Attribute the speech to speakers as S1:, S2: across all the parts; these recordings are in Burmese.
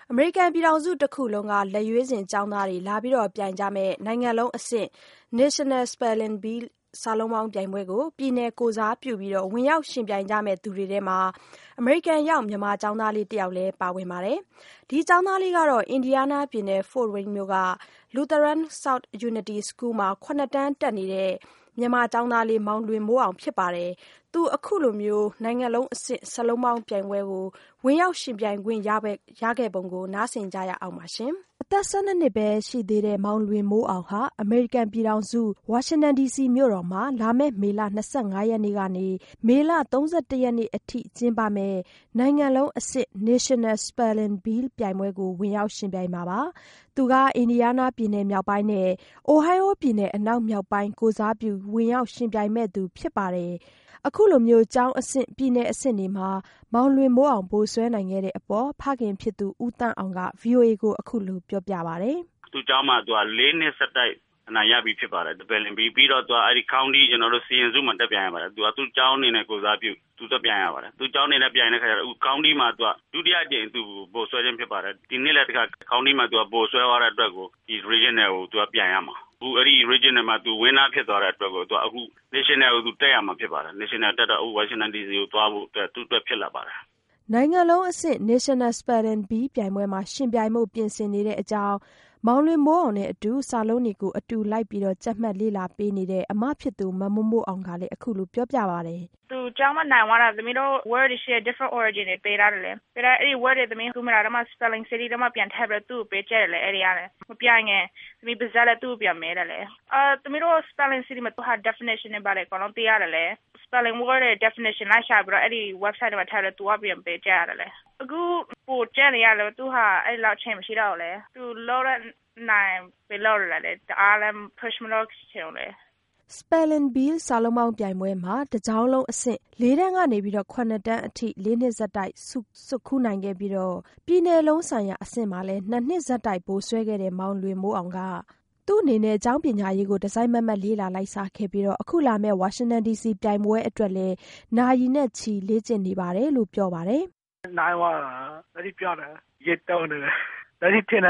S1: အမေရိကန်ပြည်ထောင်စုတစ်ခုလုံးကလက်ရွေးစင်ကျောင်းသားတွေလာပြီးပြိုင်ကြမယ့်နိုင်ငံလုံးအဆင့် National Spelling Bee စာလုံးပေါင်းပြိုင်ပွဲကိုပြည်နယ်ကိုယ်စားပြုဝင်ရောက်ယှဉ်ပြိုင်ကြမယ့်သူတွေထဲမှာအမေရိကန်ရောက်မြန်မာကျောင်းသားလေးတစ်ယောက်လည်းပါဝင်ပါတယ်။ဒီကျောင်းသားလေးကတော့အင်ဒီယားနားပြည်နယ် Fort Wayne မြို့က Lutheran South Unity School မှာ7 တန်းတက်နေတဲ့မြန်မာကျောင်းသားလေးမောင်လွင်မိုးအောင်ဖြစ်ပါတယ်။သူအခုလိုနိုင်ငံလုံးအဆင့်စာလုံးပေါင်းပြိုင်ပွဲကိုဝင်ရောက်ယှဉ်ပြိုင်ခွင့်ရခဲ့ပုံကိုနားဆင်ကြရအောင်ပါရှင်။အသက်12နှစ်ပဲရှိသေးတဲ့မောင်လွင်မိုးအောင်ဟာအမေရိကန်ပြည်ထောင်စုဝါရှင်တန်ဒီစီမြို့တော်မှာလာမယ့်မေလ25ရက်နေ့ကနေမေလ31ရက်နေ့အထိကျင်းပမယ့်နိုင်ငံလုံးအဆင့် National Spelling Bee ပြိုင်ပွဲကိုဝင်ရောက်ယှဉ်ပြိုင်မှာပါ။သူကအင်ဒီယားနားပြည်နယ်မြောက်ပိုင်းနဲ့အိုဟိုင်းအိုပြည်နယ်အနောက်မြောက်ပိုင်းကိုစားပြုဝင်ရောက်ယှဉ်ပြိုင်မဲ့သူဖြစ်ပါတယ်။အခုလိုကျောင်းအဆင့်ပြည်နယ်အဆင့်တွေမှာမောင်လွင်မိုးအောင်ဗိုလ်စွဲနိုင်ခဲ့တဲ့အပေါ်ဖခင်ဖြစ်သူဦးသန်းအောင်က VOA ကိုအခုလိုပြောပြပါတယ်
S2: ။သူကျောင်းမှာ4 နှစ်ဆက်တိုက်အနိုင်ရပြီးဖြစ်ပါတယ်။ Spelling Bee ပြီးတော့အဲ့ဒီ county ကျွန်တော်တို့စီရင်စုမှာတက်ပြိုင်ရပါတယ်။သူကျောင်းအနေနဲ့ကိုစားပြုသူတက်ပြိုင်ရပါတယ်။သူကျောင်းအနေနဲ့ပြိုင်တဲ့ခါကျတော့ county မှာဒုတိယကြိမ်သူဗိုလ်စွဲခြင်းဖြစ်ပါတယ်။ဒီနေ့လည်းတခါ county မှာဗိုလ်စွဲသွားတဲ့အတွက်ကိုဒီ regional ကိုပြိုင်ရမှာ။အဲ့ဒီ regional မှာwinner ဖြစ်သွားတဲ့အတွက်ကိုအခု national ကိုတက်ရမှာဖြစ်ပါတယ်။ national တက်တော့ Washington DC ကိုသွားဖို့အတွက်သူ့အတွက်ဖြစ်လာပါတယ်
S1: ။နိုင်ငံလုံးအဆင့် National Spelling Bee ပြိုင်ပွဲမှာယှဉ်ပြိုင်ဖို့ပြင်ဆင်နေတဲ့အကြောင်းမောင်လွင်မိုးအောင်နဲ့အတူစာလုံးတွေကိုအတူလိုက်ပြီးကြက်မှတ်လေ့လာပေးနေတဲ့အမဖြစ်သူမမိုးမိုးအောင်ကလည်းအခုလိုပြောပြပါတယ်
S3: ။သူကျောင်းမှာနိုင်သွားတာသမီးတို့ word တွေရှိတဲ့ different origin တွေပေးထားတယ်လေ။ပေးထားအဲ့ဒီ word တွေသမီးသူ့မှာတော့ spelling city တော့ပြန်ထည့်ပြီးသူ့ကိုပေးကြတယ်လေအဲ့ဒီရတယ်။မပြိုင်ငယ်သမီးပါဇက်လည်းသူ့ကိုပြန်မဲတယ်လေ။သမီးတို့ spelling city မှာသူဟာ definition တွေပါတယ်အကုန်လုံးသိရတယ်လေ။ spelling word တွေ definition လိုက်ရှာပြီးတော့အဲ့ဒီ website တွေမှာထည့်တယ်သူကပြန်ပေးကြရတယ်လေ။အခုပို့ကြနေရလို့သူဟာအဲ့လောက်ချိန်မရှိတော့လေ။သူလောက်တဲ့နိုင်ပဲလောက်ရလေ။အားလည်း push မလုပ်ချင်လေ။
S1: Spelling Bee စာလုံးပေါင်းပြိုင်ပွဲမှာတကြောင်းလုံးအဆင့်4တန်းကနေ7တန်းအထိ4နှစ်ဆက်တိုက်စုခူးနိုင်ခဲ့ပြီးပြည်နယ်လုံးဆိုင်ရာအဆင့်မှာလည်း2နှစ်ဆက်တိုက်ပိုဆွဲခဲ့တဲ့မောင်လွင်မိုးအောင်ကသူ့အနေနဲ့ကျောင်းပညာရေးကိုဒီဇိုင်းမတ်လေ့လာလိုက်စားခဲ့ပြီးအခုလာမယ့်ဝါရှင်တန်ဒီစီပြိုင်ပွဲအတွက်လည်းနာရီနဲ့ချီလေ့ကျင့်နေပါတယ်လို့ပြောပါတယ်
S4: ။နိုင်သွားတာအဲ့ဒီပြောတယ်ရက်တော့တယ်အဲ့ဒီတင်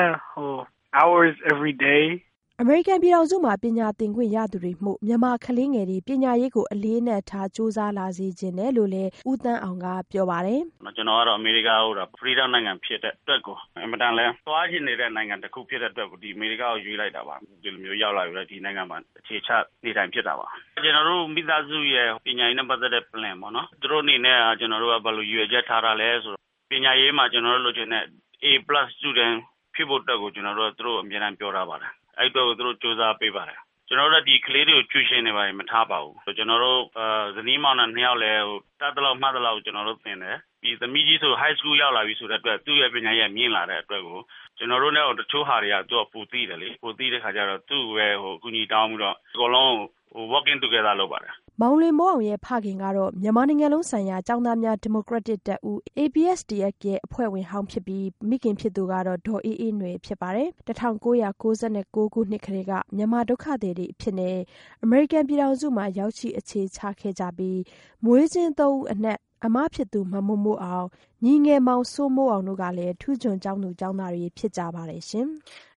S4: hours every day
S1: အမေရိကန်ပြည်ထောင်စုမှာပညာသင်ခွင့်ရသူတွေမှုမြန်မာကလေးငယ်တွေပညာရေးကိုအလေးနက်ထားစူးစမ်းလာစေခြင်းတယ်လို့လည်းဦးသန်းအောင်ကပြောပါတယ်
S2: ။ကျွန်တော်ကတော့အမေရိကကိုfreedom နိုင်ငံဖြစ်တဲ့အတွက်ကိုအမတန်လဲသွားချင်နေတဲ့နိုင်ငံတစ်ခုဖြစ်တဲ့အတွက်ကိုဒီအမေရိကကိုရွေးလိုက်တာပါ။ဒီလိုမျိုးရောက်လာပြီးတော့ဒီနိုင်ငံမှာအခြေချနေထိုင်ဖြစ်တာပါ။ကျွန်တော်တို့မိသားစုရဲ့ပညာရေးနဲ့ပတ်သက်တဲ့ plan ပေါ့နော်။သူတို့အနေနဲ့ကျွန်တော်တို့ကဘယ်လိုရွေချက်ထားတာလဲဆိုတော့ပညာရေးမှာကျွန်တော်တို့လိုချင်တဲ့ A+ student ဖြစ်ဖို့အတွက်ကိုကျွန်တော်တို့သူတို့အမြဲတမ်းပြောထားပါတယ်။အဲ့တော့သူတို့စူးစမ်းပေးပါတယ်ကျွန်တော်တို့ဒီကလေးတွေကိုကျူရှင်နေပါတယ်မထားပါဘူးကျွန်တော်တို့ဇနီးမောင်နှံ2ယောက်လည်းတတ်တလောက်မှတ်တလောက်ကျွန်တော်တို့သင်တယ်ပြီးသမီးကြီးဆို high school ရောက်လာပြီဆိုတဲ့အတွက်သူ့ရဲ့ပညာရေးမြင့်လာတဲ့အတွက်ကိုကျွန်တော်တို့လည်းတချို့ဟာတွေကသူ့ပူသိတယ်လေပူသိတဲ့ခါကျတော့သူ့ရဲ့အကူအညီတောင်းပြီးတော့အကုန်လုံးworking together လုပ်ပါတယ်
S1: မောင်လွင်မိုးအောင်ရဲ့ဖခင်ကတော့မြန်မာနိုင်ငံလုံးဆိုင်ရာကျောင်းသားများဒီမိုကရက်တစ်တပ်ဦး ABSDF ရဲ့အဖွဲ့ဝင်ဟောင်းဖြစ်ပြီးမိခင်ဖြစ်သူကတော့ဒေါ်အေးအေးနွယ်ဖြစ်ပါတယ်1996ခုနှစ်ကတည်းကမြန်မာဒုက္ခသည်တွေအဖြစ်နဲ့အမေရိကန်ပြည်ထောင်စုမှာရောက်ရှိအခြေချခဲ့ကြပြီးမွေးချင်း3ဦးအနက်အမဖြစ်သူမမိုးမိုးအောင်ညီငယ်မောင်စိုးမိုးအောင်တို့ကလည်းထူးချွန်ကျောင်းသူကျောင်းသားတွေဖြစ်ကြပါတယ်ရှင်